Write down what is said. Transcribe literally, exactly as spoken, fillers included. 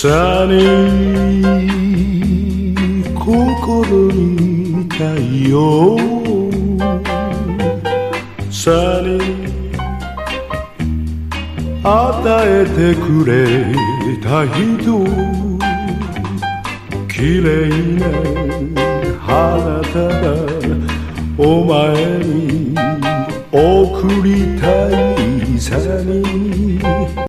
さに心に太陽さに与えてくれた人綺麗な花束お前に贈りたいさに